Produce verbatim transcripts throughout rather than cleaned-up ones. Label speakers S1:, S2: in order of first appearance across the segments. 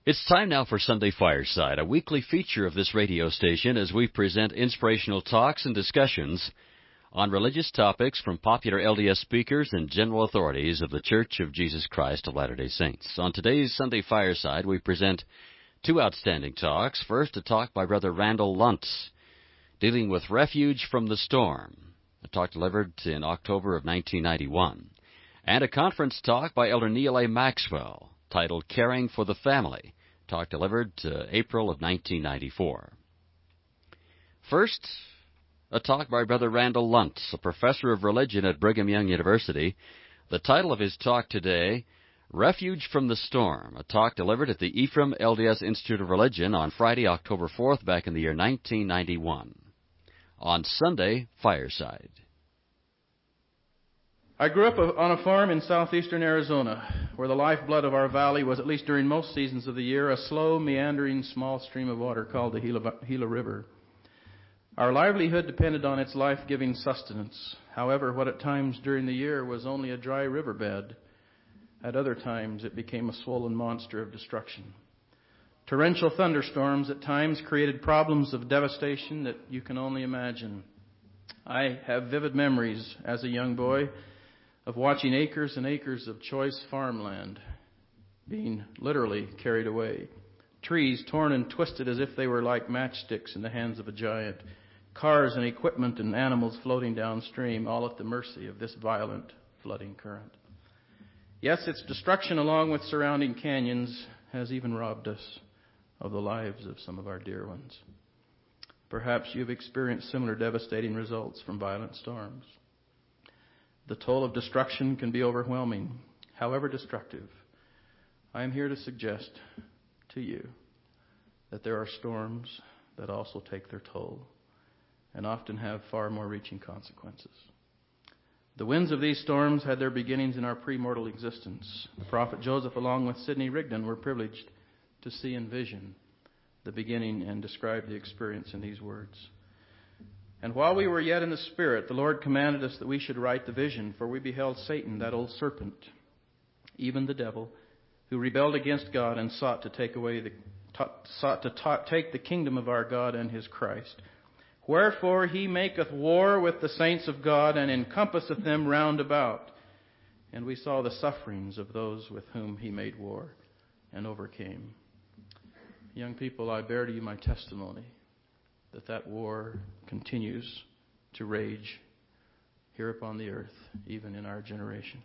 S1: It's time now for Sunday Fireside, a weekly feature of this radio station as we present inspirational talks and discussions on religious topics from popular L D S speakers and general authorities of the Church of Jesus Christ of Latter-day Saints. On today's Sunday Fireside, we present two outstanding talks. First, a talk by Brother Randall Luntz, dealing with refuge from the storm, a talk delivered in October of nineteen ninety-one, and a conference talk by Elder Neal A. Maxwell, titled Caring for the Family, talk delivered uh, April of nineteen ninety-four. First, a talk by Brother Randall Luntz, a professor of religion at Brigham Young University. The title of his talk today, Refuge from the Storm, a talk delivered at the Ephraim L D S Institute of Religion on Friday, October fourth, back in the year nineteen ninety-one. On Sunday Fireside.
S2: I grew up on a farm in southeastern Arizona, where the lifeblood of our valley was, at least during most seasons of the year, a slow, meandering, small stream of water called the Gila, Gila River. Our livelihood depended on its life-giving sustenance. However, what at times during the year was only a dry riverbed, at other times it became a swollen monster of destruction. Torrential thunderstorms at times created problems of devastation that you can only imagine. I have vivid memories as a young boy of watching acres and acres of choice farmland being literally carried away. Trees torn and twisted as if they were like matchsticks in the hands of a giant. Cars and equipment and animals floating downstream, all at the mercy of this violent flooding current. Yes, its destruction, along with surrounding canyons, has even robbed us of the lives of some of our dear ones. Perhaps you've experienced similar devastating results from violent storms. The toll of destruction can be overwhelming, however destructive. I am here to suggest to you that there are storms that also take their toll and often have far more reaching consequences. The winds of these storms had their beginnings in our premortal existence. The prophet Joseph, along with Sidney Rigdon, were privileged to see in vision the beginning and describe the experience in these words. And while we were yet in the Spirit, the Lord commanded us that we should write the vision, for we beheld Satan, that old serpent, even the devil, who rebelled against God and sought to take away the sought to ta- take the kingdom of our God and his Christ. Wherefore he maketh war with the saints of God, and encompasseth them round about. And we saw the sufferings of those with whom he made war and overcame. Young people, I bear to you my testimony that that war continues to rage here upon the earth, even in our generation.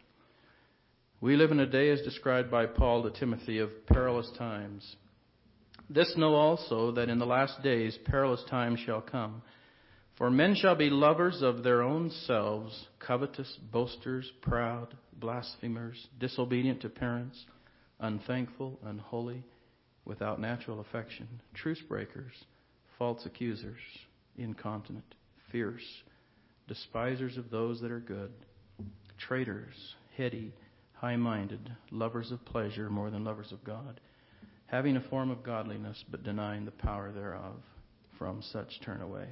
S2: We live in a day, as described by Paul to Timothy, of perilous times. This know also, that in the last days perilous times shall come. For men shall be lovers of their own selves, covetous, boasters, proud, blasphemers, disobedient to parents, unthankful, unholy, without natural affection, truce breakers, false accusers, incontinent, fierce, despisers of those that are good, traitors, heady, high-minded, lovers of pleasure more than lovers of God, having a form of godliness but denying the power thereof. From such turn away.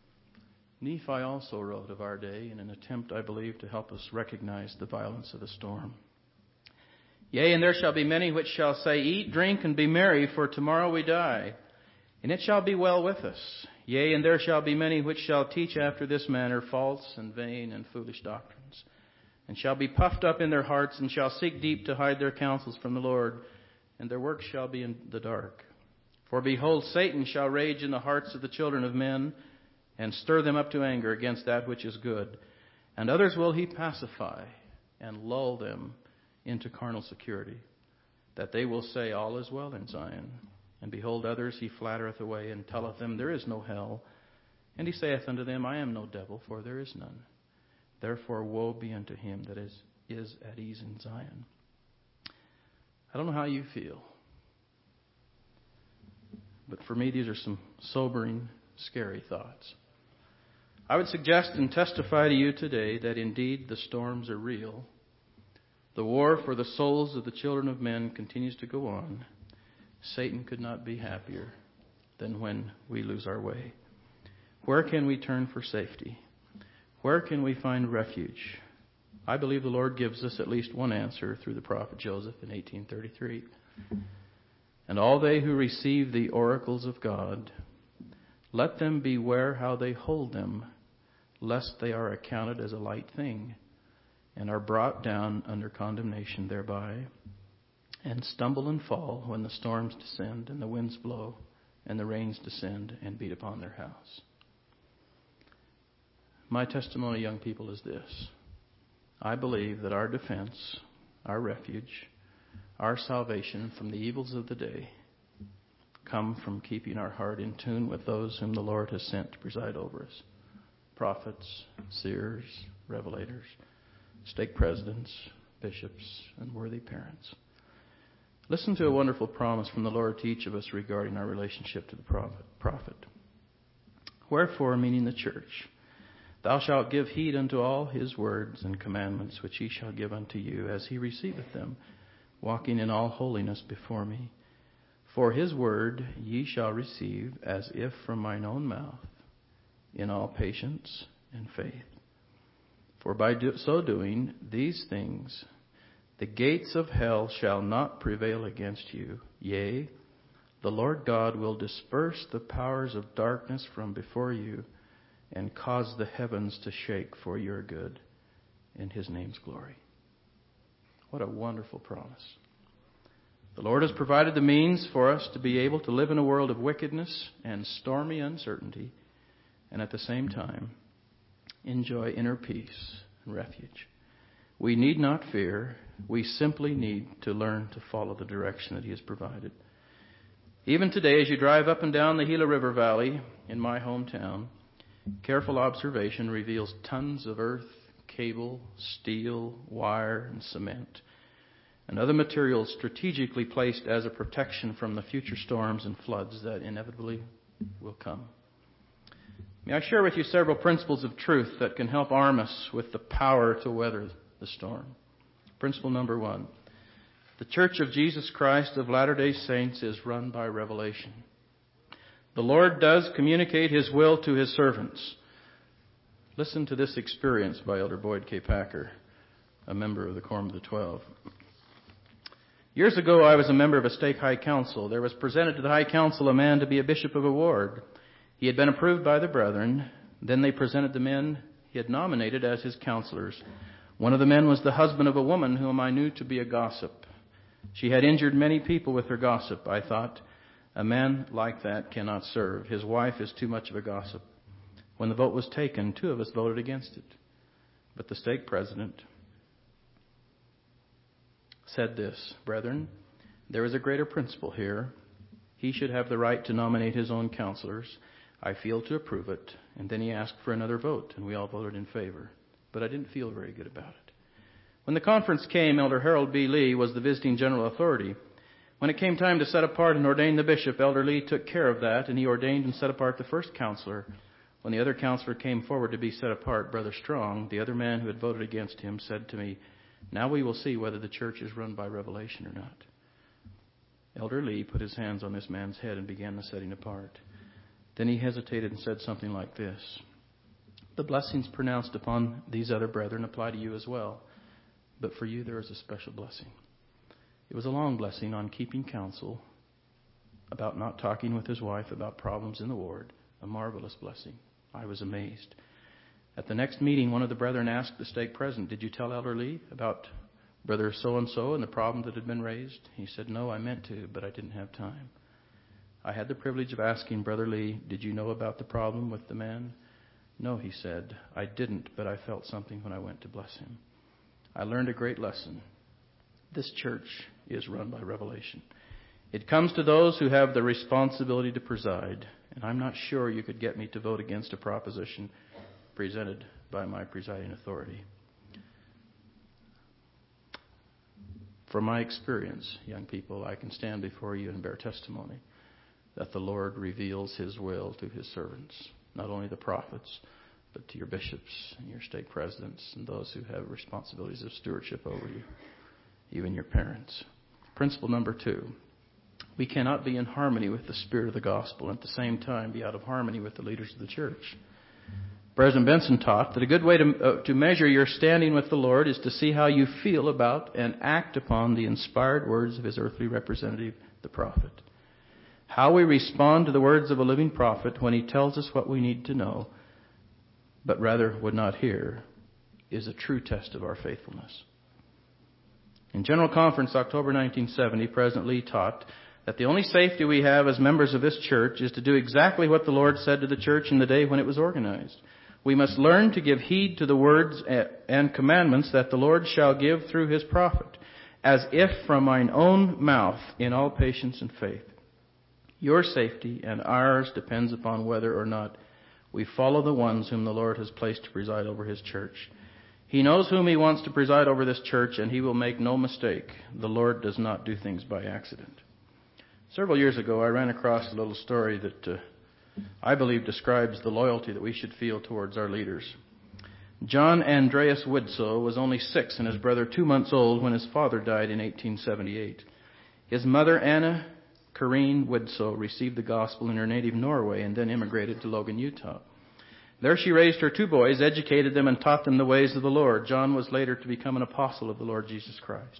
S2: Nephi also wrote of our day in an attempt, I believe, to help us recognize the violence of the storm. Yea, and there shall be many which shall say, Eat, drink, and be merry, for tomorrow we die. And it shall be well with us. Yea, and there shall be many which shall teach after this manner false and vain and foolish doctrines, and shall be puffed up in their hearts, and shall seek deep to hide their counsels from the Lord, and their works shall be in the dark. For behold, Satan shall rage in the hearts of the children of men, and stir them up to anger against that which is good. And others will he pacify, and lull them into carnal security, that they will say, All is well in Zion. And behold, others he flattereth away, and telleth them, There is no hell. And he saith unto them, I am no devil, for there is none. Therefore woe be unto him that is, is at ease in Zion. I don't know how you feel, but for me these are some sobering, scary thoughts. I would suggest and testify to you today that indeed the storms are real. The war for the souls of the children of men continues to go on. Satan could not be happier than when we lose our way. Where can we turn for safety? Where can we find refuge? I believe the Lord gives us at least one answer through the prophet Joseph in eighteen thirty-three. And all they who receive the oracles of God, let them beware how they hold them, lest they are accounted as a light thing, and are brought down under condemnation thereby, and stumble and fall when the storms descend, and the winds blow, and the rains descend and beat upon their house. My testimony, young people, is this. I believe that our defense, our refuge, our salvation from the evils of the day come from keeping our heart in tune with those whom the Lord has sent to preside over us. Prophets, seers, revelators, stake presidents, bishops, and worthy parents. Listen to a wonderful promise from the Lord to each of us regarding our relationship to the prophet. prophet. Wherefore, meaning the church, thou shalt give heed unto all his words and commandments which he shall give unto you as he receiveth them, walking in all holiness before me. For his word ye shall receive as if from mine own mouth, in all patience and faith. For by do, so doing these things, the gates of hell shall not prevail against you. Yea, the Lord God will disperse the powers of darkness from before you, and cause the heavens to shake for your good in his name's glory. What a wonderful promise. The Lord has provided the means for us to be able to live in a world of wickedness and stormy uncertainty, and at the same time enjoy inner peace and refuge. We need not fear. We simply need to learn to follow the direction that he has provided. Even today, as you drive up and down the Gila River Valley in my hometown, careful observation reveals tons of earth, cable, steel, wire, and cement, and other materials strategically placed as a protection from the future storms and floods that inevitably will come. May I share with you several principles of truth that can help arm us with the power to weather the storm. Principle number one. The Church of Jesus Christ of Latter-day Saints is run by revelation. The Lord does communicate his will to his servants. Listen to this experience by Elder Boyd K. Packer, a member of the Quorum of the Twelve. Years ago, I was a member of a stake high council. There was presented to the high council a man to be a bishop of a ward. He had been approved by the brethren. Then they presented the men he had nominated as his counselors. One of the men was the husband of a woman whom I knew to be a gossip. She had injured many people with her gossip. I thought, a man like that cannot serve. His wife is too much of a gossip. When the vote was taken, two of us voted against it. But the stake president said this, brethren, there is a greater principle here. He should have the right to nominate his own counselors. I feel to approve it. And then he asked for another vote, and we all voted in favor. But I didn't feel very good about it. When the conference came, Elder Harold B. Lee was the visiting general authority. When it came time to set apart and ordain the bishop, Elder Lee took care of that, and he ordained and set apart the first counselor. When the other counselor came forward to be set apart, Brother Strong, the other man who had voted against him, said to me, now we will see whether the church is run by revelation or not. Elder Lee put his hands on this man's head and began the setting apart. Then he hesitated and said something like this. The blessings pronounced upon these other brethren apply to you as well. But for you there is a special blessing. It was a long blessing on keeping counsel, about not talking with his wife about problems in the ward. A marvelous blessing. I was amazed. At the next meeting, one of the brethren asked the stake president, did you tell Elder Lee about Brother so-and-so and the problem that had been raised? He said, no, I meant to, but I didn't have time. I had the privilege of asking Brother Lee, did you know about the problem with the man? No, he said, I didn't, but I felt something when I went to bless him. I learned a great lesson. This church is run by revelation. It comes to those who have the responsibility to preside, and I'm not sure you could get me to vote against a proposition presented by my presiding authority. From my experience, young people, I can stand before you and bear testimony that the Lord reveals his will to his servants, not only the prophets, but to your bishops and your stake presidents and those who have responsibilities of stewardship over you, even your parents. Principle number two, we cannot be in harmony with the spirit of the gospel and at the same time be out of harmony with the leaders of the church. President Benson taught that a good way to, uh, to measure your standing with the Lord is to see how you feel about and act upon the inspired words of his earthly representative, the prophet. How we respond to the words of a living prophet when he tells us what we need to know, but rather would not hear, is a true test of our faithfulness. In General Conference, October nineteen seventy, President Lee taught that the only safety we have as members of this church is to do exactly what the Lord said to the church in the day when it was organized. We must learn to give heed to the words and commandments that the Lord shall give through his prophet, as if from mine own mouth, in all patience and faith. Your safety and ours depends upon whether or not we follow the ones whom the Lord has placed to preside over his church. He knows whom he wants to preside over this church, and he will make no mistake. The Lord does not do things by accident. Several years ago, I ran across a little story that uh, I believe describes the loyalty that we should feel towards our leaders. John Andreas Widsoe was only six and his brother two months old when his father died in eighteen seventy-eight. His mother, Anna Corrine Widsoe, received the gospel in her native Norway and then immigrated to Logan, Utah. There she raised her two boys, educated them, and taught them the ways of the Lord. John was later to become an apostle of the Lord Jesus Christ.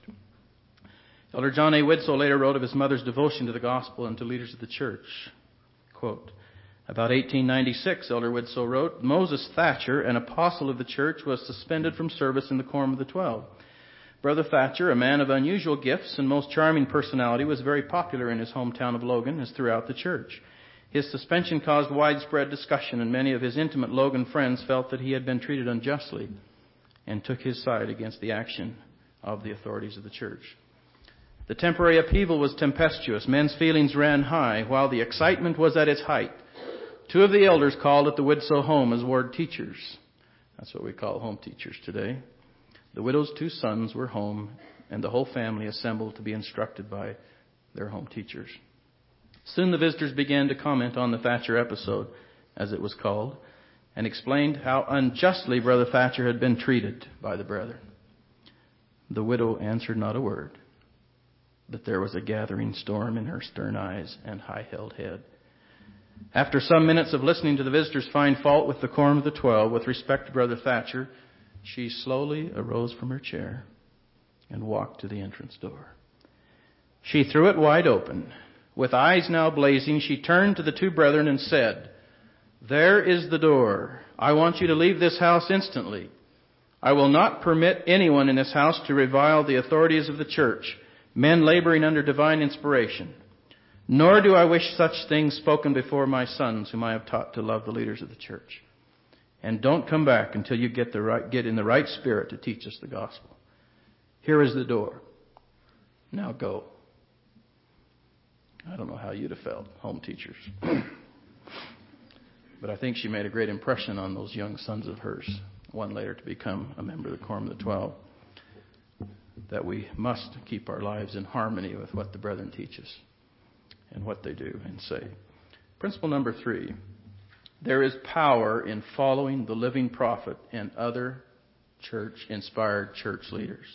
S2: Elder John A. Widsoe later wrote of his mother's devotion to the gospel and to leaders of the church. Quote, about eighteen ninety-six, Elder Widsoe wrote, Moses Thatcher, an apostle of the church, was suspended from service in the Quorum of the Twelve. Brother Thatcher, a man of unusual gifts and most charming personality, was very popular in his hometown of Logan as throughout the church. His suspension caused widespread discussion, and many of his intimate Logan friends felt that he had been treated unjustly and took his side against the action of the authorities of the church. The temporary upheaval was tempestuous. Men's feelings ran high, while the excitement was at its height. Two of the elders called at the Widsoe home as ward teachers. That's what we call home teachers today. The widow's two sons were home, and the whole family assembled to be instructed by their home teachers. Soon the visitors began to comment on the Thatcher episode, as it was called, and explained how unjustly Brother Thatcher had been treated by the brethren. The widow answered not a word, but there was a gathering storm in her stern eyes and high-held head. After some minutes of listening to the visitors find fault with the Quorum of the Twelve with respect to Brother Thatcher, she slowly arose from her chair and walked to the entrance door. She threw it wide open. With eyes now blazing, she turned to the two brethren and said, There is the door. I want you to leave this house instantly. I will not permit anyone in this house to revile the authorities of the church, men laboring under divine inspiration. Nor do I wish such things spoken before my sons, whom I have taught to love the leaders of the church. And don't come back until you get the right, get in the right spirit to teach us the gospel. Here is the door. Now go. I don't know how you'd have felt, home teachers. But I think she made a great impression on those young sons of hers, one later to become a member of the Quorum of the Twelve, that we must keep our lives in harmony with what the brethren teach us and what they do and say. Principle number three, there is power in following the living prophet and other church-inspired church leaders.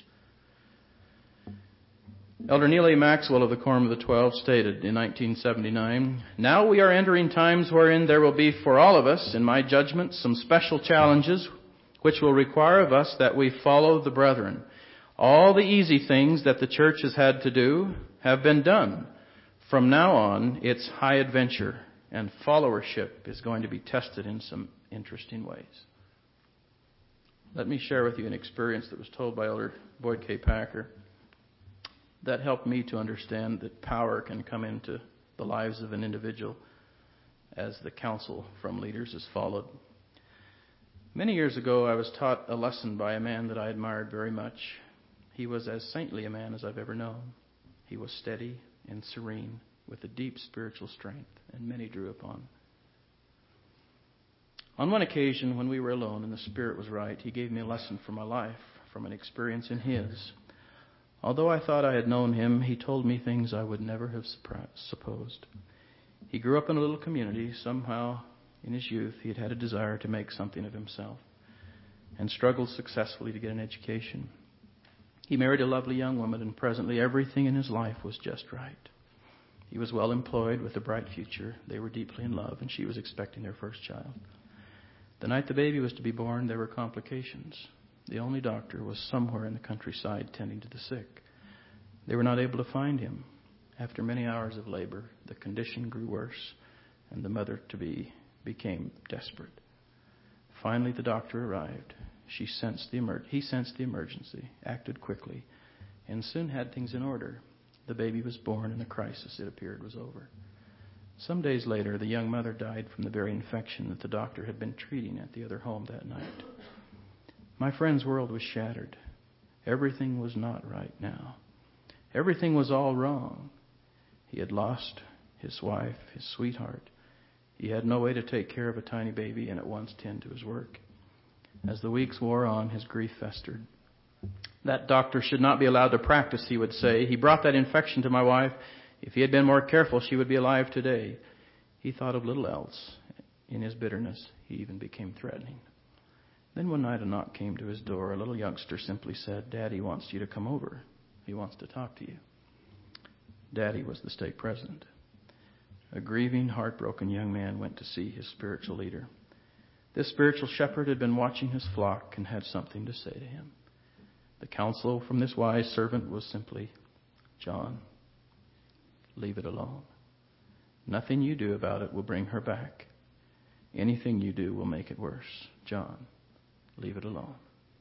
S2: Elder Neal A. Maxwell of the Quorum of the Twelve stated in nineteen seventy-nine, Now we are entering times wherein there will be for all of us, in my judgment, some special challenges which will require of us that we follow the brethren. All the easy things that the church has had to do have been done. From now on, it's high adventure, and followership is going to be tested in some interesting ways. Let me share with you an experience that was told by Elder Boyd K. Packer that helped me to understand that power can come into the lives of an individual as the counsel from leaders is followed. Many years ago, I was taught a lesson by a man that I admired very much. He was as saintly a man as I've ever known. He was steady and serene, with a deep spiritual strength, and many drew upon. On one occasion, when we were alone and the Spirit was right, he gave me a lesson for my life from an experience in his. Although I thought I had known him, he told me things I would never have supposed. He grew up in a little community. Somehow, in his youth, he had had a desire to make something of himself and struggled successfully to get an education. He married a lovely young woman, and presently everything in his life was just right. He was well employed with a bright future. They were deeply in love, and she was expecting their first child. The night the baby was to be born, there were complications. The only doctor was somewhere in the countryside tending to the sick. They were not able to find him, After many hours of labor, the condition grew worse, and the mother-to-be became desperate. Finally, the doctor arrived. She sensed the emer- he sensed the emergency, acted quickly, and soon had things in order. The baby was born, and the crisis, it appeared, was over. Some days later, the young mother died from the very infection that the doctor had been treating at the other home that night. My friend's world was shattered. Everything was not right now. Everything was all wrong. He had lost his wife, his sweetheart. He had no way to take care of a tiny baby and at once tend to his work. As the weeks wore on, his grief festered. That doctor should not be allowed to practice, he would say. He brought that infection to my wife. If he had been more careful, she would be alive today. He thought of little else. In his bitterness, he even became threatening. Then one night a knock came to his door. A little youngster simply said, "Daddy wants you to come over. He wants to talk to you." Daddy was the stake president. A grieving, heartbroken young man went to see his spiritual leader. This spiritual shepherd had been watching his flock and had something to say to him. The counsel from this wise servant was simply, "John, leave it alone. Nothing you do about it will bring her back. Anything you do will make it worse. John, leave it alone."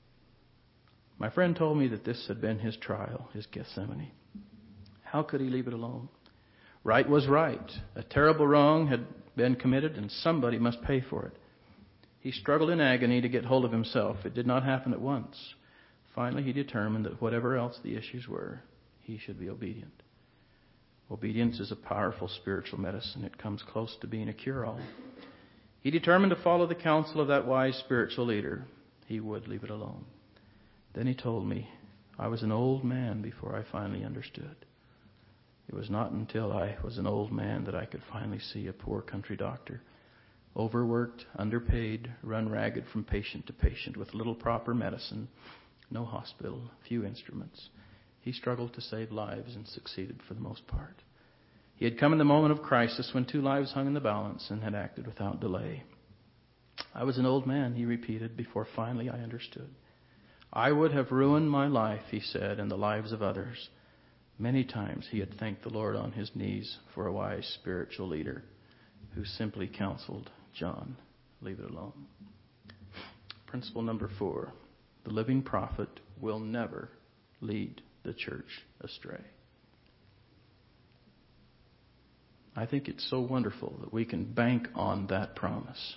S2: My friend told me that this had been his trial, his Gethsemane. How could he leave it alone? Right was right. A terrible wrong had been committed, and somebody must pay for it. He struggled in agony to get hold of himself. It did not happen at once. Finally, he determined that whatever else the issues were, he should be obedient. Obedience is a powerful spiritual medicine. It comes close to being a cure-all. He determined to follow the counsel of that wise spiritual leader. He would leave it alone. Then he told me, I was an old man before I finally understood. It was not until I was an old man that I could finally see a poor country doctor, overworked, underpaid, run ragged from patient to patient with little proper medicine, no hospital, few instruments. He struggled to save lives and succeeded for the most part. He had come in the moment of crisis when two lives hung in the balance and had acted without delay. I was an old man, he repeated, before finally I understood. I would have ruined my life, he said, and the lives of others. Many times he had thanked the Lord on his knees for a wise spiritual leader who simply counseled, John, leave it alone. Principle number four, the living prophet will never lead the church astray. I think it's so wonderful that we can bank on that promise.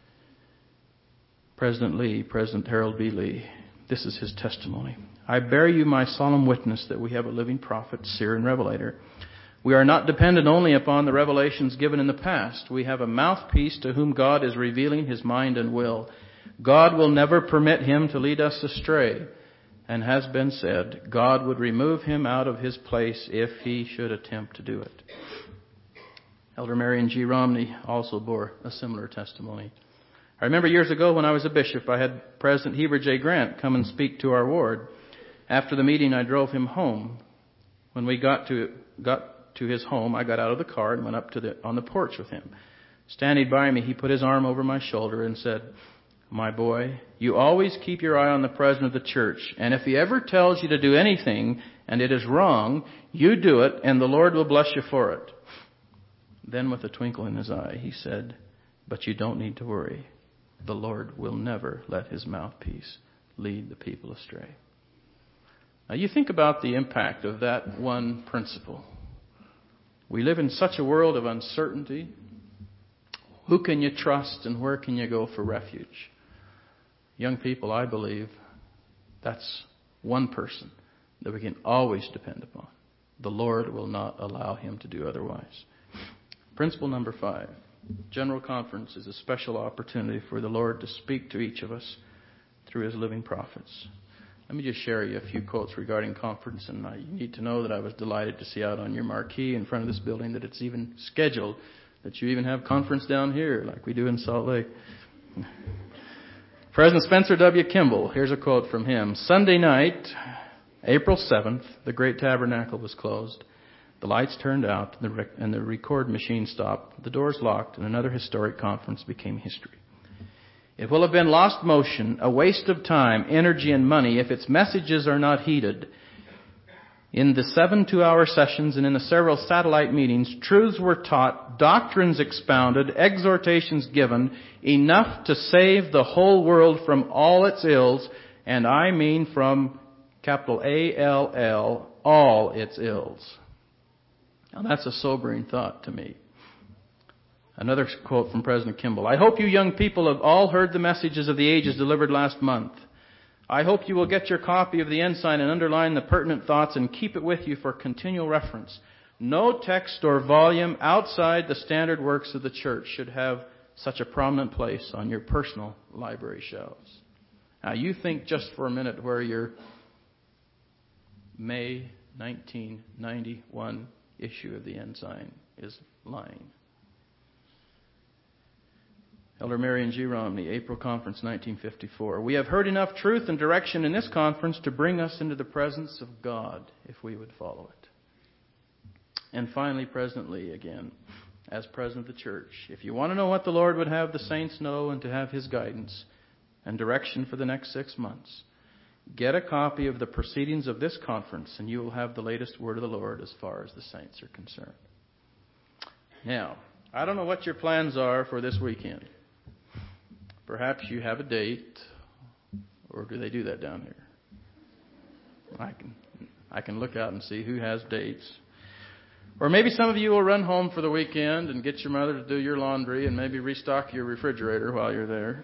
S2: President Lee, President Harold B. Lee, this is his testimony. I bear you my solemn witness that we have a living prophet, seer, and revelator. We are not dependent only upon the revelations given in the past. We have a mouthpiece to whom God is revealing his mind and will. God will never permit him to lead us astray. And has been said, God would remove him out of his place if he should attempt to do it. Elder Marion G. Romney also bore a similar testimony. I remember years ago when I was a bishop, I had President Heber J. Grant come and speak to our ward. After the meeting, I drove him home. When we got to got to his home, I got out of the car and went up to the on the porch with him. Standing by me, he put his arm over my shoulder and said, my boy, you always keep your eye on the president of the church. And if he ever tells you to do anything and it is wrong, you do it and the Lord will bless you for it. Then with a twinkle in his eye, he said, but you don't need to worry. The Lord will never let his mouthpiece lead the people astray. Now you think about the impact of that one principle. We live in such a world of uncertainty. Who can you trust and where can you go for refuge? Young people, I believe that's one person that we can always depend upon. The Lord will not allow him to do otherwise. Principle number five. General Conference is a special opportunity for the Lord to speak to each of us through his living prophets. Let me just share you a few quotes regarding conference, and I, you need to know that I was delighted to see out on your marquee in front of this building that it's even scheduled, that you even have conference down here like we do in Salt Lake. President Spencer W. Kimball, here's a quote from him. Sunday night, April seventh, the Great Tabernacle was closed. The lights turned out and the, rec- and the record machine stopped. The doors locked, and another historic conference became history. It will have been lost motion, a waste of time, energy, and money if its messages are not heeded. In the seven two-hour sessions and in the several satellite meetings, truths were taught, doctrines expounded, exhortations given, enough to save the whole world from all its ills, and I mean from capital A L L, all its ills. Now that's a sobering thought to me. Another quote from President Kimball. I hope you young people have all heard the messages of the ages delivered last month. I hope you will get your copy of the Ensign and underline the pertinent thoughts and keep it with you for continual reference. No text or volume outside the standard works of the church should have such a prominent place on your personal library shelves. Now you think just for a minute where your May nineteen ninety-one issue of the Ensign is lying. Elder Marion G. Romney, April Conference, nineteen fifty-four. We have heard enough truth and direction in this conference to bring us into the presence of God, if we would follow it. And finally, President Lee, again, as President of the Church. If you want to know what the Lord would have the saints know and to have His guidance and direction for the next six months, get a copy of the proceedings of this conference, and you will have the latest word of the Lord as far as the saints are concerned. Now, I don't know what your plans are for this weekend. Perhaps you have a date, or do they do that down here? I can I can look out and see who has dates. Or maybe some of you will run home for the weekend and get your mother to do your laundry and maybe restock your refrigerator while you're there.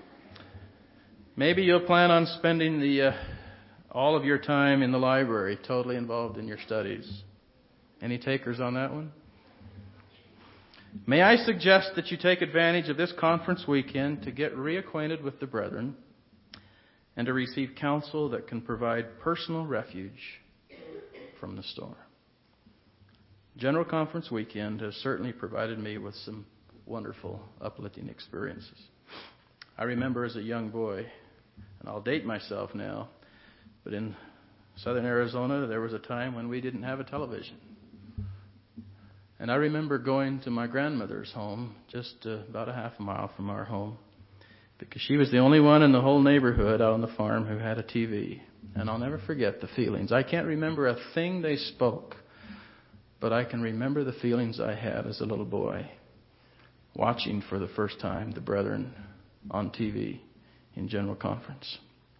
S2: Maybe you'll plan on spending the uh, all of your time in the library, totally involved in your studies. Any takers on that one? May I suggest that you take advantage of this conference weekend to get reacquainted with the brethren and to receive counsel that can provide personal refuge from the storm. General Conference weekend has certainly provided me with some wonderful, uplifting experiences. I remember as a young boy, and I'll date myself now, but in southern Arizona there was a time when we didn't have a television. And I remember going to my grandmother's home, just uh, about a half a mile from our home, because she was the only one in the whole neighborhood out on the farm who had a T V. And I'll never forget the feelings. I can't remember a thing they spoke, but I can remember the feelings I had as a little boy, watching for the first time the brethren on T V in General Conference.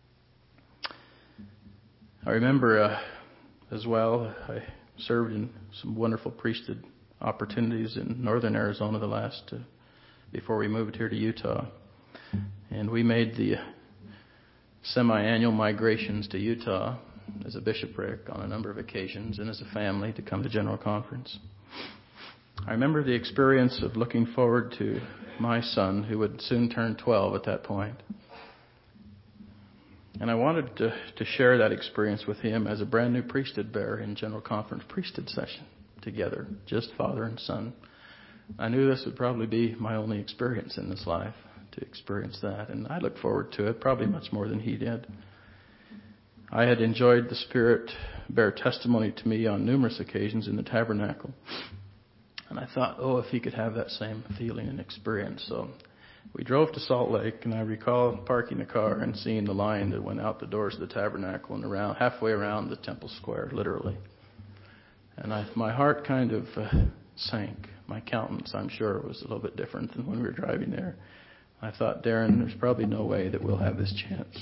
S2: I remember uh, as well, I served in some wonderful priesthood opportunities in northern Arizona the last, uh, before we moved here to Utah. And we made the semi-annual migrations to Utah as a bishopric on a number of occasions and as a family to come to General Conference. I remember the experience of looking forward to my son, who would soon turn twelve at that point. And I wanted to, to share that experience with him as a brand new priesthood bearer in General Conference priesthood session together, just father and son. I knew this would probably be my only experience in this life, to experience that, and I looked forward to it probably much more than he did. I had enjoyed the Spirit bear testimony to me on numerous occasions in the tabernacle, and I thought, oh, if he could have that same feeling and experience. So we drove to Salt Lake, and I recall parking the car and seeing the line that went out the doors of the tabernacle and around halfway around the temple square, literally. And I, my heart kind of uh, sank. My countenance, I'm sure, was a little bit different than when we were driving there. I thought, Darren, there's probably no way that we'll have this chance.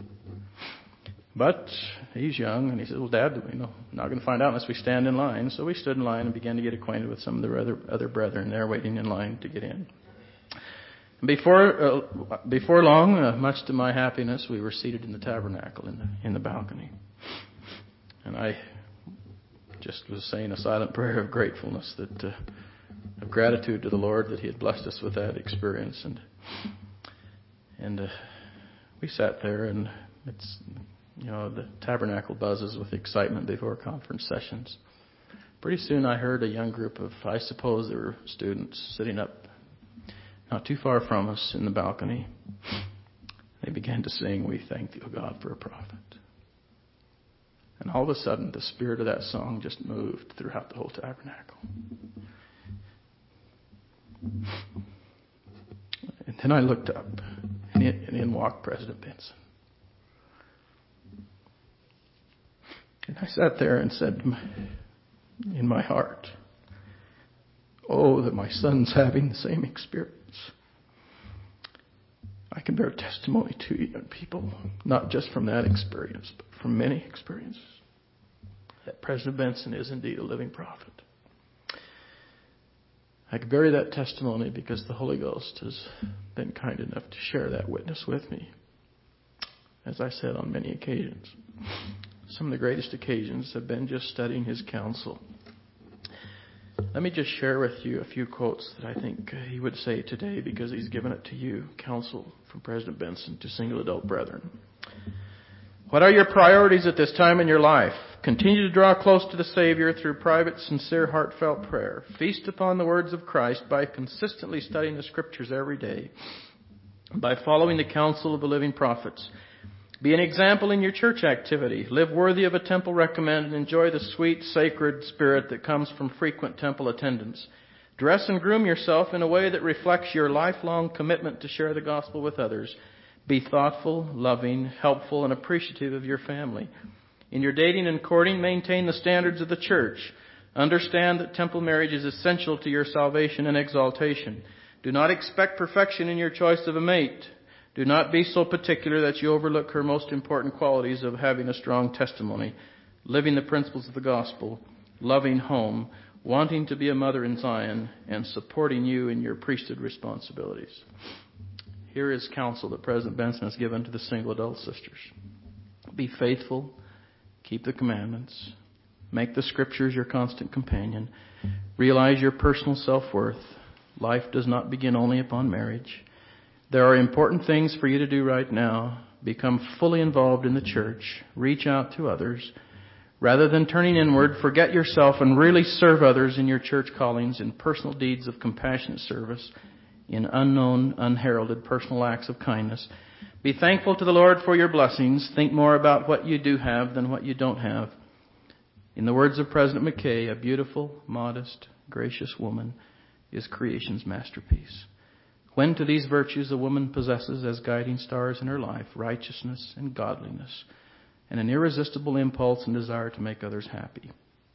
S2: But he's young, and he said, well, Dad, you know, I'm not going to find out unless we stand in line. So we stood in line and began to get acquainted with some of the other, other brethren there waiting in line to get in. Before uh, before long, uh, much to my happiness, we were seated in the tabernacle in the, in the balcony. And I just was saying a silent prayer of gratefulness, that uh, of gratitude to the Lord that He had blessed us with that experience. And and uh, we sat there, and it's, you know, the tabernacle buzzes with excitement before conference sessions. Pretty soon I heard a young group of, I suppose they were students, sitting up not too far from us in the balcony. They began to sing, "We thank Thee, O God, for a prophet." And all of a sudden, the spirit of that song just moved throughout the whole tabernacle. And then I looked up, and in, and in walked President Benson. And I sat there and said in my heart, oh, that my son's having the same experience. I can bear testimony to you, young people, not just from that experience, but from many experiences, that President Benson is indeed a living prophet. I can bear that testimony because the Holy Ghost has been kind enough to share that witness with me, as I said, on many occasions. Some of the greatest occasions have been just studying his counsel. Let me just share with you a few quotes that I think he would say today, because he's given it to you, counsel from President Benson to single adult brethren. What are your priorities at this time in your life? Continue to draw close to the Savior through private, sincere, heartfelt prayer. Feast upon the words of Christ by consistently studying the Scriptures every day, by following the counsel of the living prophets. Be an example in your church activity. Live worthy of a temple recommend and enjoy the sweet, sacred spirit that comes from frequent temple attendance. Dress and groom yourself in a way that reflects your lifelong commitment to share the gospel with others. Be thoughtful, loving, helpful, and appreciative of your family. In your dating and courting, maintain the standards of the church. Understand that temple marriage is essential to your salvation and exaltation. Do not expect perfection in your choice of a mate. Do not be so particular that you overlook her most important qualities of having a strong testimony, living the principles of the gospel, loving home, wanting to be a mother in Zion, and supporting you in your priesthood responsibilities. Here is counsel that President Benson has given to the single adult sisters. Be faithful. Keep the commandments. Make the Scriptures your constant companion. Realize your personal self-worth. Life does not begin only upon marriage. There are important things for you to do right now. Become fully involved in the church. Reach out to others. Rather than turning inward, forget yourself and really serve others in your church callings, in personal deeds of compassionate service, in unknown, unheralded personal acts of kindness. Be thankful to the Lord for your blessings. Think more about what you do have than what you don't have. In the words of President McKay, a beautiful, modest, gracious woman is creation's masterpiece. When to these virtues a woman possesses as guiding stars in her life righteousness and godliness, and an irresistible impulse and desire to make others happy,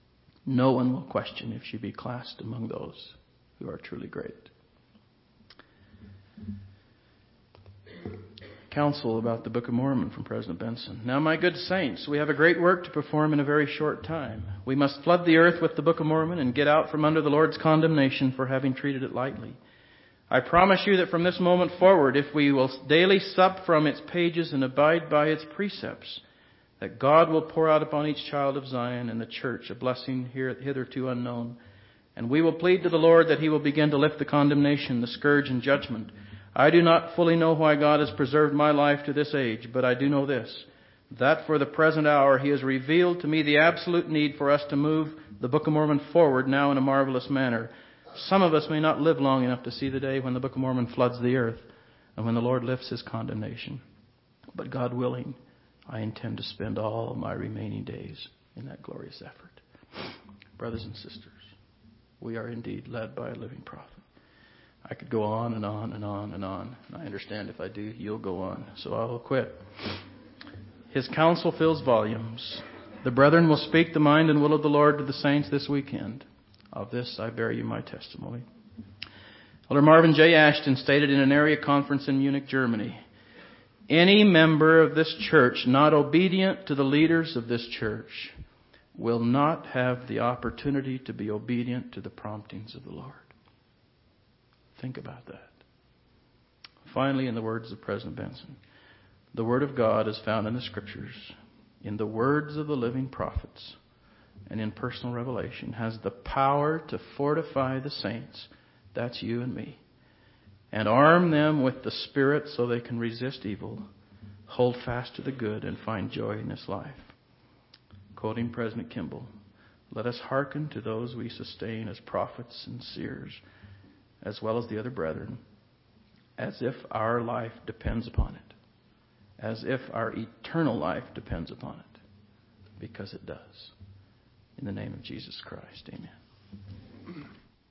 S2: no one will question if she be classed among those who are truly great. Counsel about the Book of Mormon from President Benson. Now, my good saints, we have a great work to perform in a very short time. We must flood the earth with the Book of Mormon and get out from under the Lord's condemnation for having treated it lightly. I promise you that from this moment forward, if we will daily sup from its pages and abide by its precepts, that God will pour out upon each child of Zion and the church a blessing hitherto unknown. And we will plead to the Lord that He will begin to lift the condemnation, the scourge, and judgment. I do not fully know why God has preserved my life to this age, but I do know this, that for the present hour He has revealed to me the absolute need for us to move the Book of Mormon forward now in a marvelous manner. Some of us may not live long enough to see the day when the Book of Mormon floods the earth and when the Lord lifts His condemnation. But God willing, I intend to spend all my remaining days in that glorious effort. Brothers and sisters, we are indeed led by a living prophet. I could go on and on and on and on. And I understand if I do, you'll go on. So I will quit. His counsel fills volumes. The brethren will speak the mind and will of the Lord to the saints this weekend. Of this I bear you my testimony. Elder Marvin J. Ashton stated in an area conference in Munich, Germany, any member of this church not obedient to the leaders of this church will not have the opportunity to be obedient to the promptings of the Lord. Think about that. Finally, in the words of President Benson, the Word of God is found in the Scriptures, in the words of the living prophets, and in personal revelation, has the power to fortify the saints, that's you and me, and arm them with the Spirit so they can resist evil, hold fast to the good, and find joy in this life. Quoting President Kimball, let us hearken to those we sustain as prophets and seers, as well as the other brethren, as if our life depends upon it, as if our eternal life depends upon it, because it does. In the name of Jesus Christ, amen.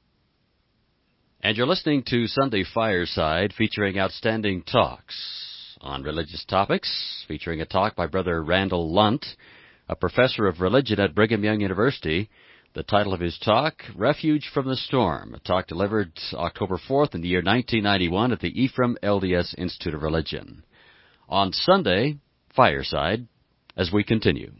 S1: And you're listening to Sunday Fireside, featuring outstanding talks on religious topics, featuring a talk by Brother Randall Lunt a professor of religion at Brigham Young University. The title of his talk, Refuge from the Storm, a talk delivered October fourth in the year nineteen ninety-one at the Ephraim L D S Institute of Religion. On Sunday, Fireside, as we continue.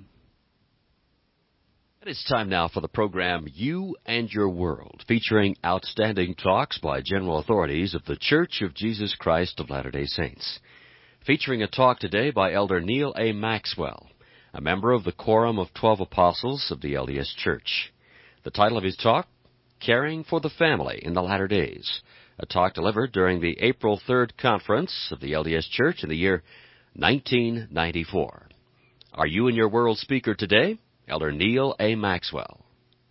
S1: It's time now for the program You and Your World, featuring outstanding talks by general authorities of the Church of Jesus Christ of Latter-day Saints. Featuring a talk today by Elder Neal A. Maxwell, a member of the Quorum of Twelve Apostles of the L D S Church. The title of his talk, Caring for the Family in the Latter Days, a talk delivered during the April third conference of the L D S Church in the year nineteen ninety-four. Our You and Your World speaker today, Elder Neal A. Maxwell.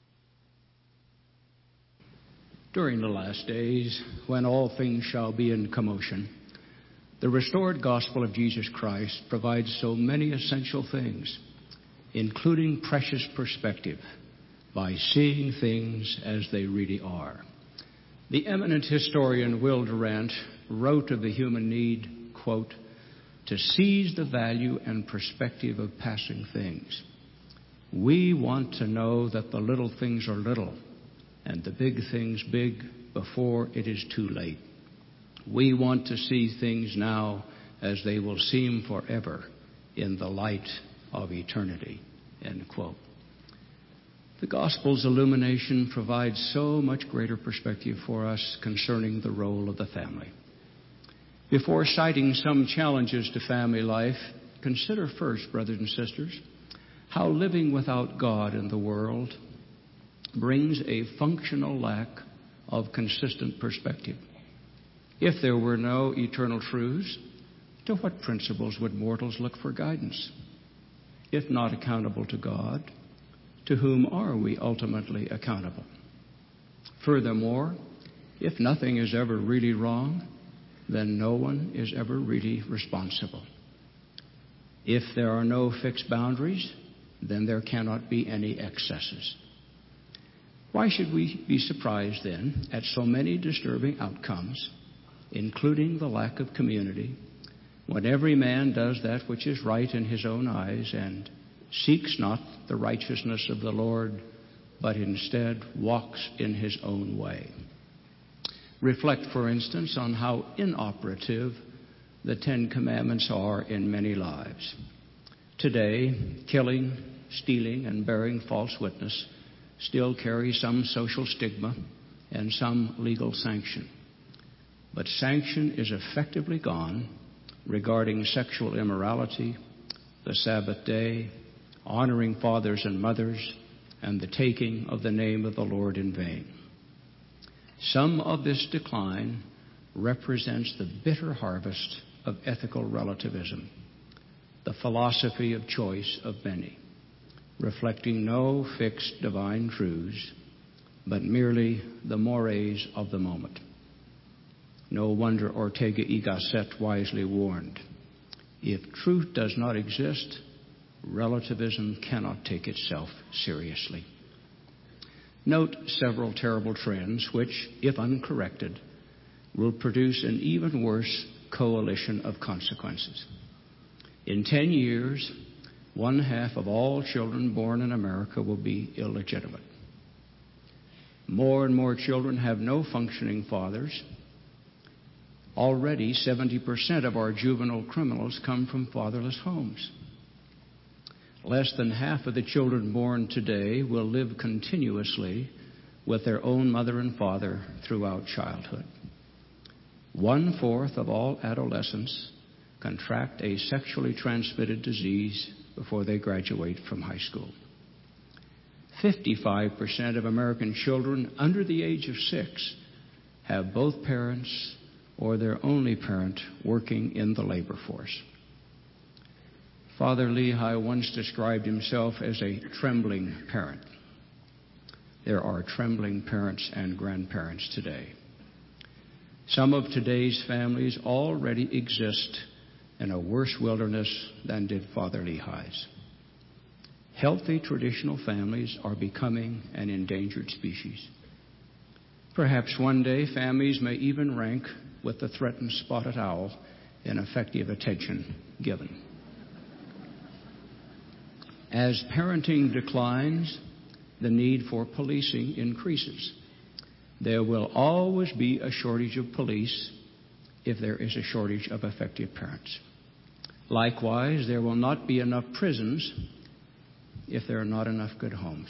S3: During the last days, when all things shall be in commotion, the restored gospel of Jesus Christ provides so many essential things, including precious perspective, by seeing things as they really are. The eminent historian Will Durant wrote of the human need, quote, to seize the value and perspective of passing things. We want to know that the little things are little and the big things big before it is too late. We want to see things now as they will seem forever in the light of eternity, end quote. The Gospel's illumination provides so much greater perspective for us concerning the role of the family. Before citing some challenges to family life, consider first, brothers and sisters, how living without God in the world brings a functional lack of consistent perspective. If there were no eternal truths, to what principles would mortals look for guidance? If not accountable to God, to whom are we ultimately accountable? Furthermore, if nothing is ever really wrong, then no one is ever really responsible. If there are no fixed boundaries, then there cannot be any excesses. Why should we be surprised then at so many disturbing outcomes, including the lack of community, when every man does that which is right in his own eyes and seeks not the righteousness of the Lord, but instead walks in his own way? Reflect, for instance, on how inoperative the Ten Commandments are in many lives. Today, killing, stealing, and bearing false witness still carry some social stigma and some legal sanction. But sanction is effectively gone regarding sexual immorality, the Sabbath day, honoring fathers and mothers, and the taking of the name of the Lord in vain. Some of this decline represents the bitter harvest of ethical relativism, the philosophy of choice of many, reflecting no fixed divine truths, but merely the mores of the moment. No wonder Ortega y Gasset wisely warned, if truth does not exist, relativism cannot take itself seriously. Note several terrible trends which, if uncorrected, will produce an even worse coalition of consequences. In ten years, one half of all children born in America will be illegitimate. More and more children have no functioning fathers. Already, seventy percent of our juvenile criminals come from fatherless homes. Less than half of the children born today will live continuously with their own mother and father throughout childhood. One-fourth of all adolescents contract a sexually transmitted disease before they graduate from high school. fifty-five percent of American children under the age of six have both parents or their only parent working in the labor force. Father Lehi once described himself as a trembling parent. There are trembling parents and grandparents today. Some of today's families already exist in a worse wilderness than did Father Lehi's. Healthy traditional families are becoming an endangered species. Perhaps one day families may even rank with the threatened spotted owl in effective attention given. As parenting declines, the need for policing increases. There will always be a shortage of police if there is a shortage of effective parents. Likewise, there will not be enough prisons if there are not enough good homes.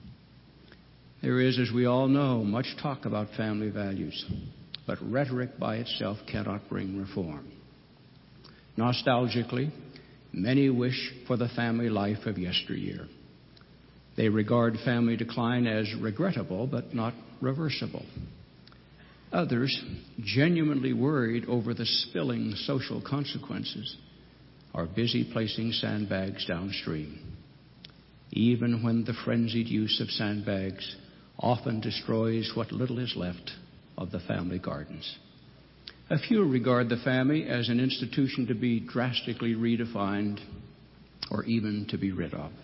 S3: There is, as we all know, much talk about family values, but rhetoric by itself cannot bring reform. Nostalgically, many wish for the family life of yesteryear. They regard family decline as regrettable but not reversible. Others, genuinely worried over the spilling social consequences, are busy placing sandbags downstream, even when the frenzied use of sandbags often destroys what little is left of the family gardens. A few regard the family as an institution to be drastically redefined or even to be rid of.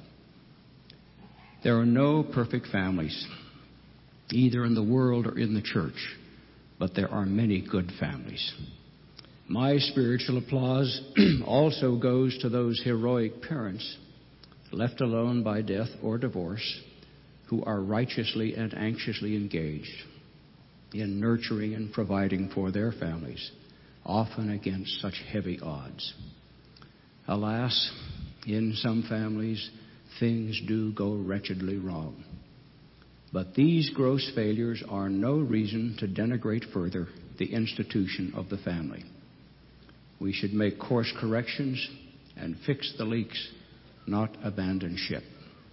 S3: There are no perfect families, either in the world or in the church, but there are many good families. My spiritual applause also goes to those heroic parents left alone by death or divorce who are righteously and anxiously engaged in nurturing and providing for their families, often against such heavy odds. Alas, in some families, things do go wretchedly wrong. But these gross failures are no reason to denigrate further the institution of the family. We should make course corrections and fix the leaks, not abandon ship.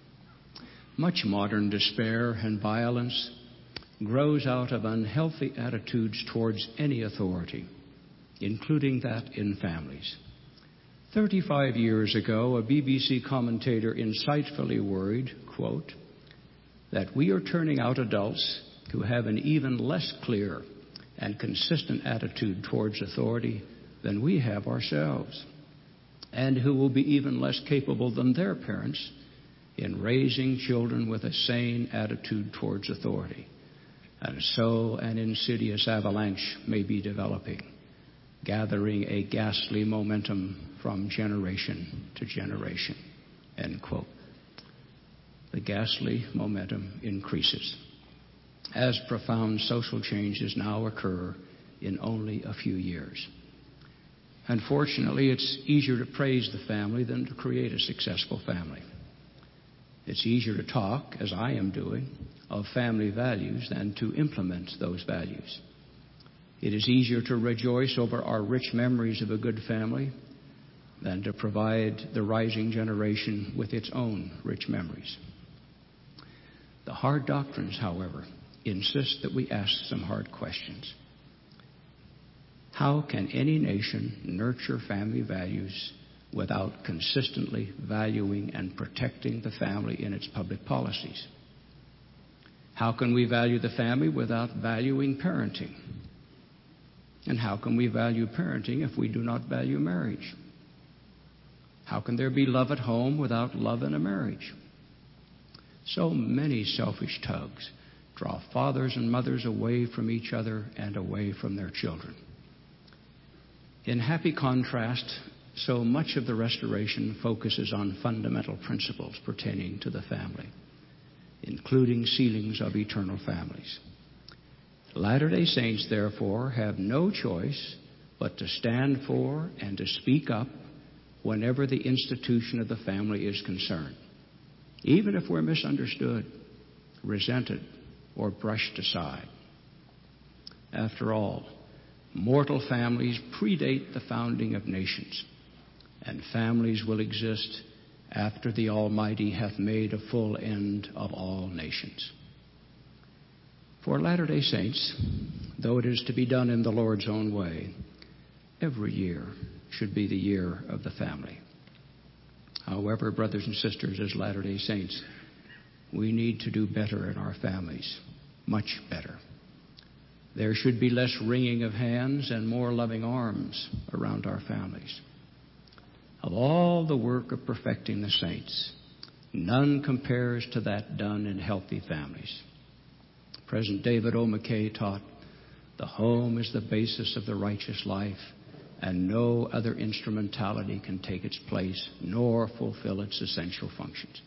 S3: Much modern despair and violence grows out of unhealthy attitudes towards any authority, including that in families. Thirty-five years ago, a B B C commentator insightfully worried, quote, that we are turning out adults who have an even less clear and consistent attitude towards authority than we have ourselves, and who will be even less capable than their parents in raising children with a sane attitude towards authority. And so an insidious avalanche may be developing, gathering a ghastly momentum from generation to generation. End quote. The ghastly momentum increases as profound social changes now occur in only a few years. Unfortunately, it's easier to praise the family than to create a successful family. It's easier to talk, as I am doing, of family values than to implement those values. It is easier to rejoice over our rich memories of a good family than to provide the rising generation with its own rich memories. The hard doctrines, however, insist that we ask some hard questions. How can any nation nurture family values without consistently valuing and protecting the family in its public policies? How can we value the family without valuing parenting? And how can we value parenting if we do not value marriage? How can there be love at home without love in a marriage? So many selfish tugs draw fathers and mothers away from each other and away from their children. In happy contrast, so much of the restoration focuses on fundamental principles pertaining to the family, including sealings of eternal families. Latter-day Saints, therefore, have no choice but to stand for and to speak up whenever the institution of the family is concerned, even if we're misunderstood, resented, or brushed aside. After all, mortal families predate the founding of nations, and families will exist after the Almighty hath made a full end of all nations. For Latter-day Saints, though it is to be done in the Lord's own way, every year should be the year of the family. However, brothers and sisters, as Latter-day Saints, we need to do better in our families, much better. There should be less wringing of hands and more loving arms around our families. Of all the work of perfecting the saints, none compares to that done in healthy families. President David O. McKay taught, "The home is the basis of the righteous life, and no other instrumentality can take its place nor fulfill its essential functions.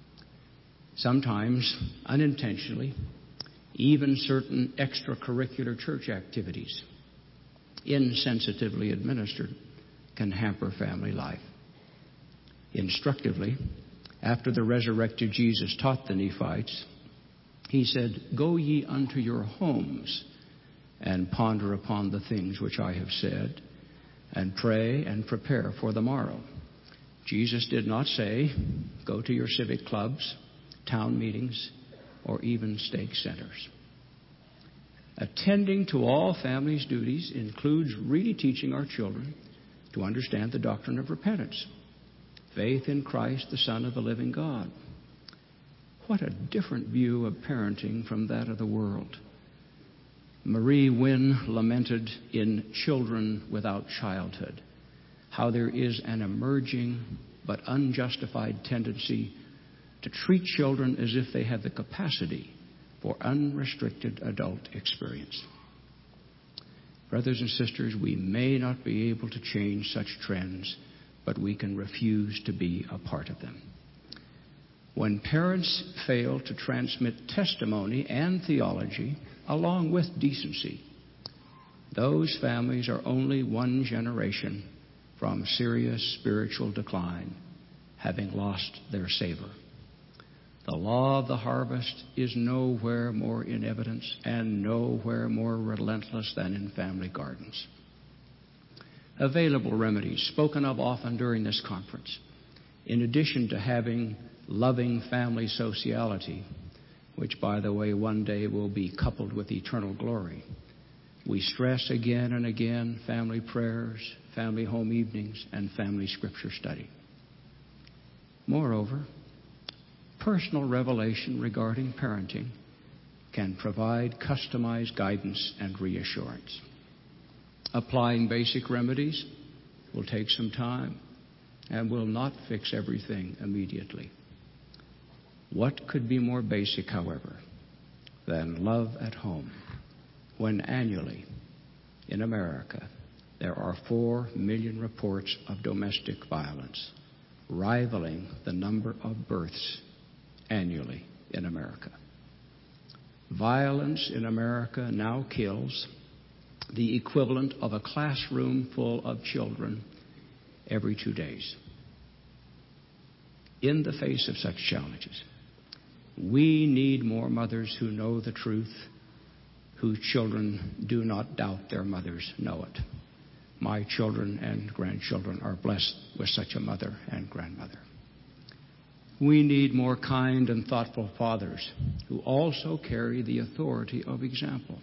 S3: Sometimes, unintentionally, even certain extracurricular church activities, insensitively administered, can hamper family life. Instructively, after the resurrected Jesus taught the Nephites, he said, "Go ye unto your homes and ponder upon the things which I have said, and pray and prepare for the morrow." Jesus did not say, "Go to your civic clubs, town meetings, or even stake centers." Attending to all families' duties includes really teaching our children to understand the doctrine of repentance, faith in Christ, the Son of the living God. What a different view of parenting from that of the world. Marie Wynne lamented in Children Without Childhood how there is an emerging but unjustified tendency to treat children as if they had the capacity for unrestricted adult experience. Brothers and sisters, we may not be able to change such trends, but we can refuse to be a part of them. When parents fail to transmit testimony and theology along with decency, those families are only one generation from serious spiritual decline, having lost their savor. The law of the harvest is nowhere more in evidence and nowhere more relentless than in family gardens. Available remedies spoken of often during this conference, in addition to having loving family sociality, which, by the way, one day will be coupled with eternal glory. We stress again and again family prayers, family home evenings, and family scripture study. Moreover, personal revelation regarding parenting can provide customized guidance and reassurance. Applying basic remedies will take some time and will not fix everything immediately. What could be more basic, however, than love at home, when annually in America there are four million reports of domestic violence, rivaling the number of births annually in America. Violence in America now kills the equivalent of a classroom full of children every two days. In the face of such challenges, we need more mothers who know the truth, whose children do not doubt their mothers know it. My children and grandchildren are blessed with such a mother and grandmother. We need more kind and thoughtful fathers who also carry the authority of example.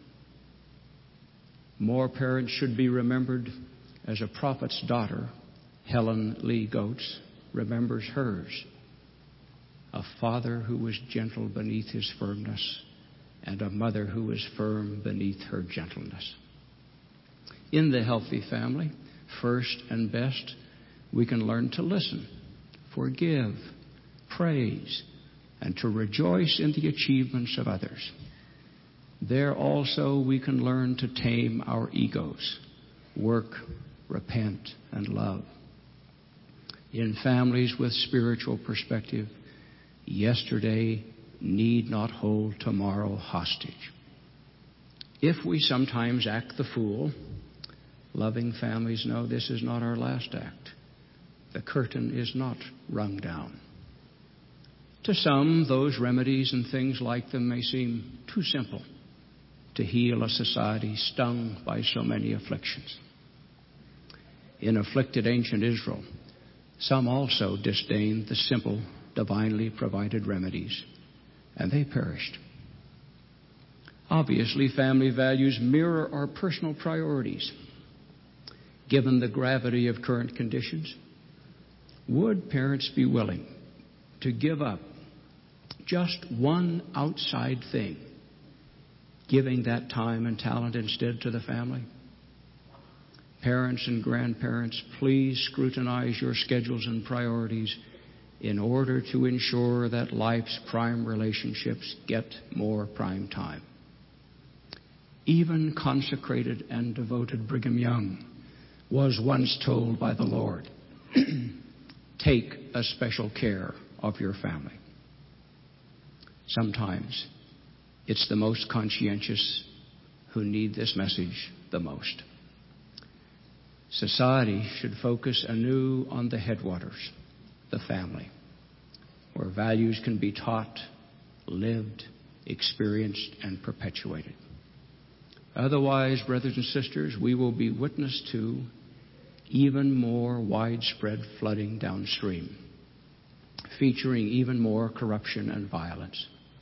S3: More parents should be remembered as a prophet's daughter, Helen Lee Goetz, remembers hers. A father who was gentle beneath his firmness, and a mother who was firm beneath her gentleness. In the healthy family, first and best, we can learn to listen, forgive, praise, and to rejoice in the achievements of others. There also we can learn to tame our egos, work, repent, and love. In families with spiritual perspective, yesterday need not hold tomorrow hostage. If we sometimes act the fool, loving families know this is not our last act. The curtain is not rung down. To some, those remedies and things like them may seem too simple to heal a society stung by so many afflictions. In afflicted ancient Israel, some also disdained the simple, divinely provided remedies, and they perished. Obviously, family values mirror our personal priorities. Given the gravity of current conditions, would parents be willing to give up just one outside thing, giving that time and talent instead to the family? Parents and grandparents, please scrutinize your schedules and priorities in order to ensure that life's prime relationships get more prime time. Even consecrated and devoted Brigham Young was once told by the Lord, take a special care of your family. Sometimes it's the most conscientious who need this message the most. Society should focus anew on the headwaters, the family, where values can be taught, lived, experienced, and perpetuated. Otherwise, brothers and sisters, we will be witness to even more widespread flooding downstream, featuring even more corruption and violence.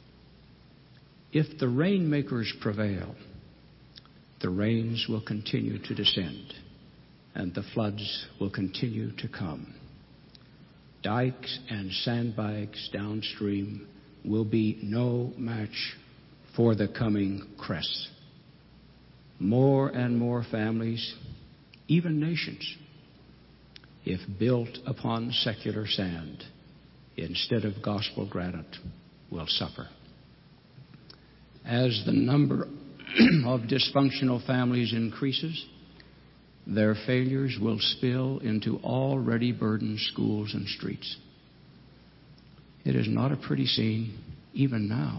S3: If the rainmakers prevail, the rains will continue to descend, and the floods will continue to come. Dikes and sandbags downstream will be no match for the coming crests. More and more families, even nations, if built upon secular sand instead of gospel granite, will suffer. As the number of dysfunctional families increases, their failures will spill into already burdened schools and streets. It is not a pretty scene, even now.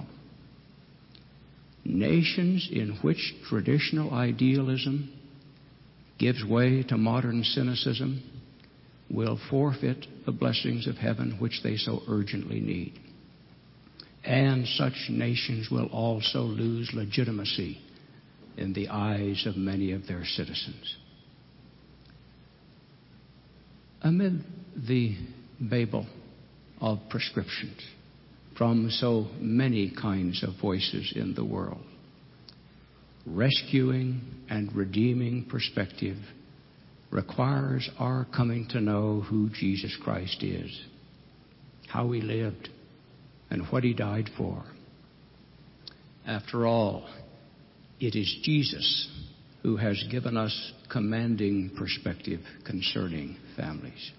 S3: Nations in which traditional idealism gives way to modern cynicism will forfeit the blessings of heaven which they so urgently need. And such nations will also lose legitimacy in the eyes of many of their citizens. Amid the babel of prescriptions from so many kinds of voices in the world, rescuing and redeeming perspective requires our coming to know who Jesus Christ is, how He lived, and what He died for. After all, it is Jesus who has given us commanding perspective concerning families.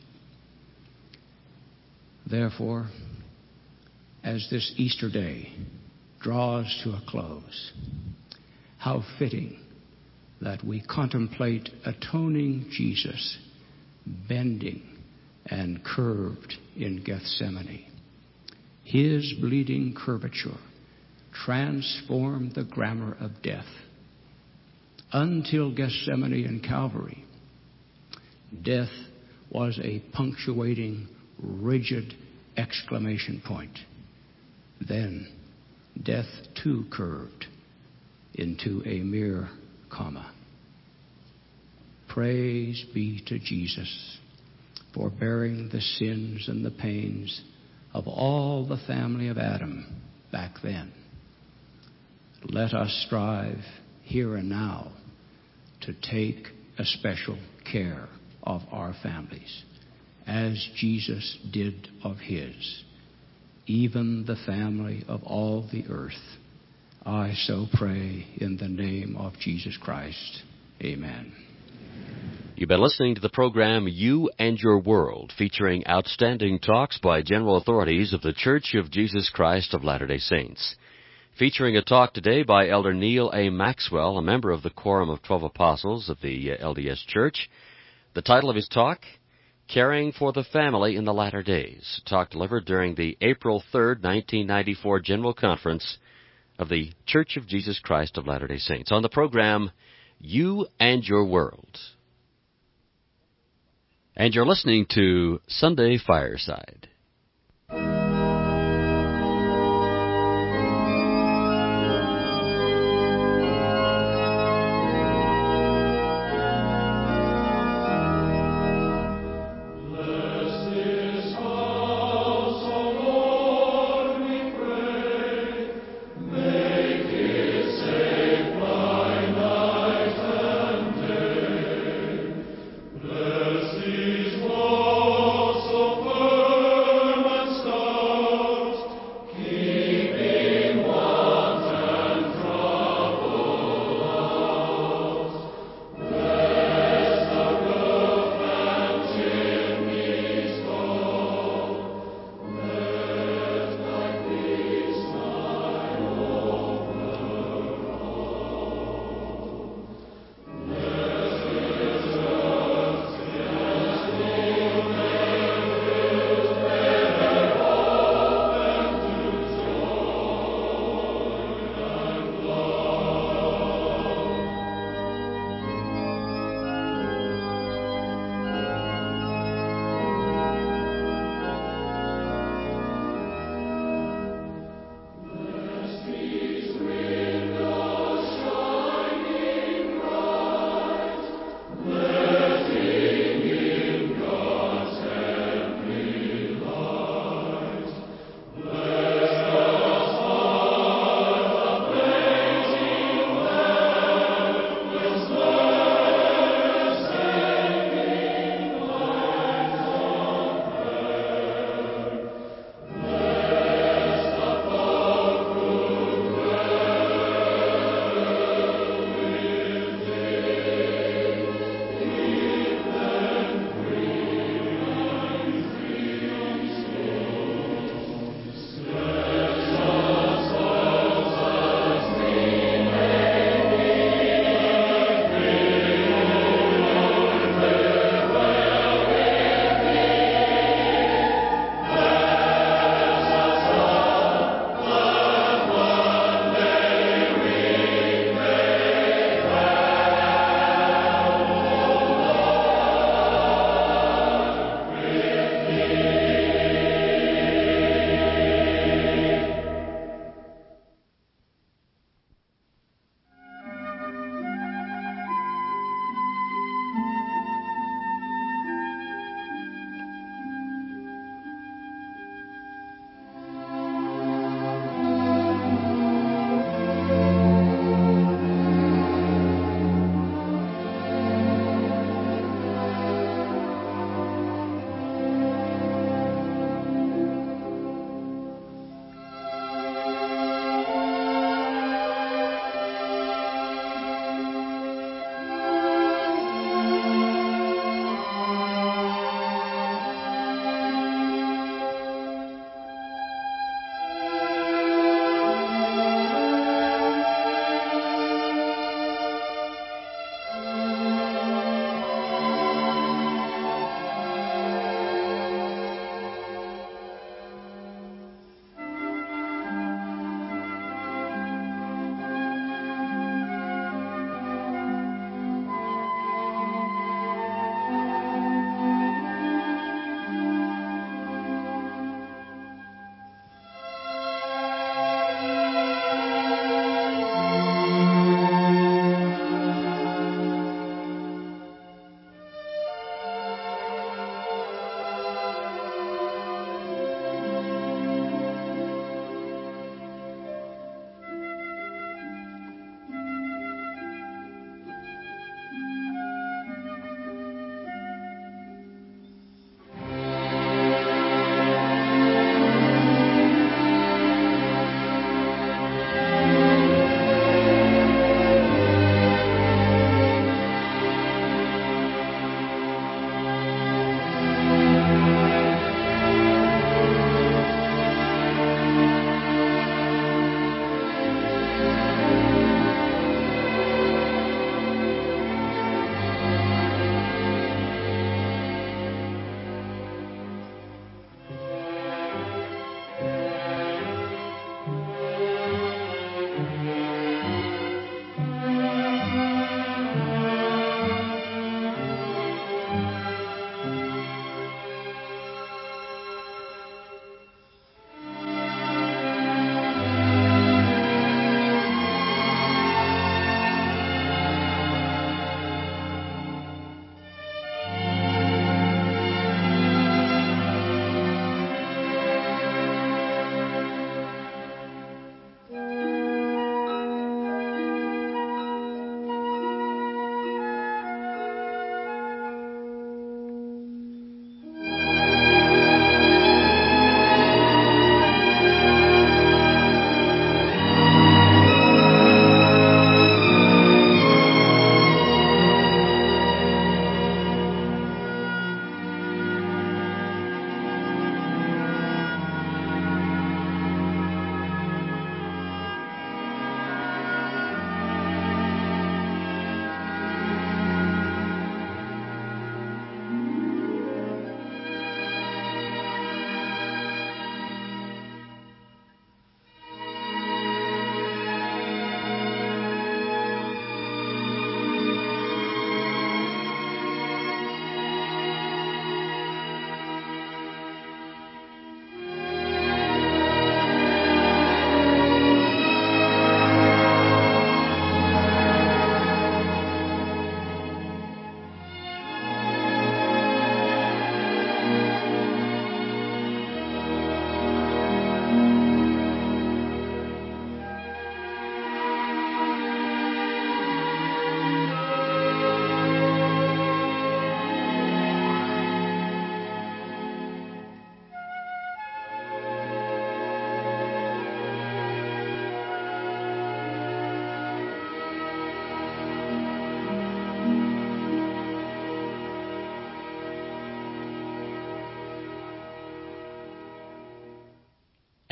S3: Therefore, as this Easter day draws to a close, how fitting that we contemplate atoning Jesus bending and curved in Gethsemane. His bleeding curvature transformed the grammar of death. Until Gethsemane and Calvary, death was a punctuating, rigid exclamation point. Then death too curved into a mere comma. Praise be to Jesus for bearing the sins and the pains of all the family of Adam back then. Let us strive here and now to take a special care of our families, as Jesus did of His, even the family of all the earth. I so pray in the name of Jesus Christ. Amen.
S1: You've been listening to the program You and Your World, featuring outstanding talks by general authorities of the Church of Jesus Christ of Latter-day Saints. Featuring a talk today by Elder Neil A. Maxwell, a member of the Quorum of Twelve Apostles of the L D S Church. The title of his talk, Caring for the Family in the Latter Days, a talk delivered during the April third, nineteen ninety-four General Conference of the Church of Jesus Christ of Latter-day Saints. On the program, You and Your World. And you're listening to Sunday Fireside.
S4: Bless His walls so far.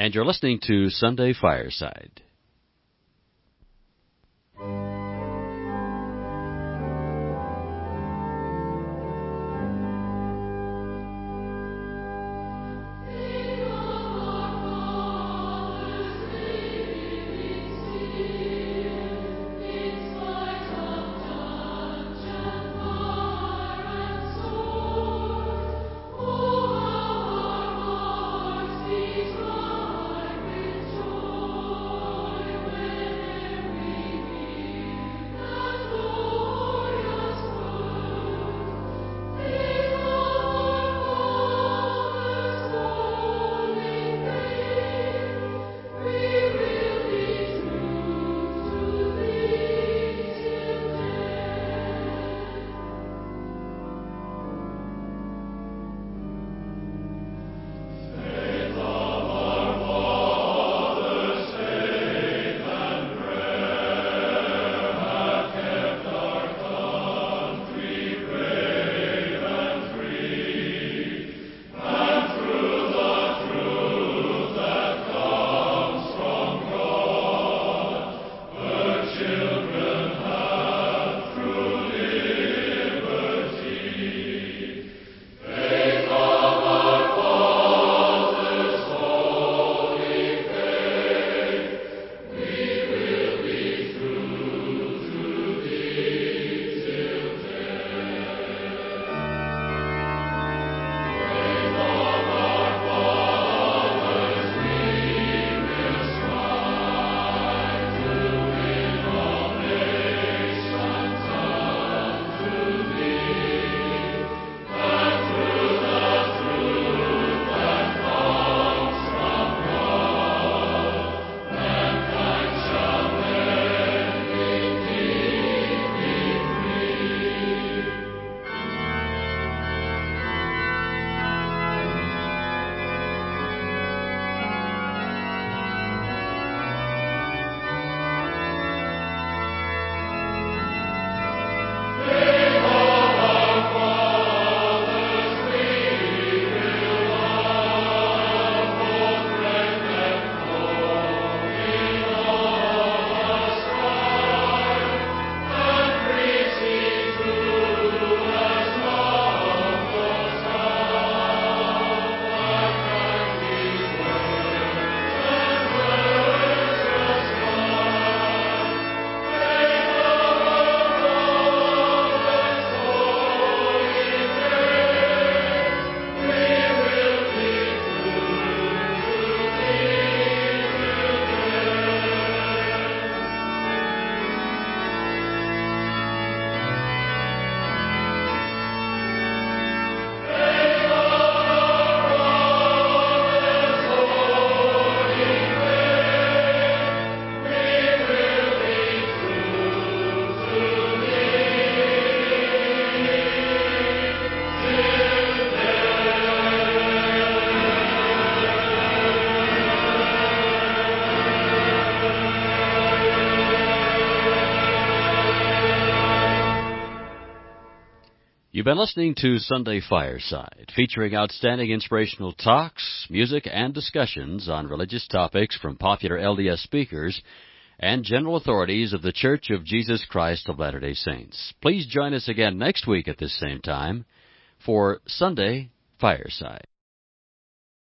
S1: And you're listening to Sunday Fireside. You've been listening to Sunday Fireside, featuring outstanding inspirational talks, music, and discussions on religious topics from popular L D S speakers and general authorities of the Church of Jesus Christ of Latter-day Saints. Please join us again next week at this same time for Sunday Fireside.